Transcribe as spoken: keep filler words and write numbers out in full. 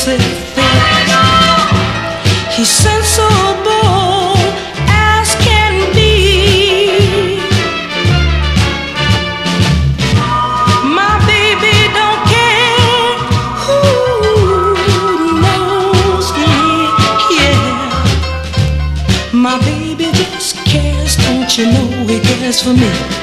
sexy thing. He's sensible as can be. My baby don't care who knows me. Yeah, my baby just cares, don't you know he cares for me.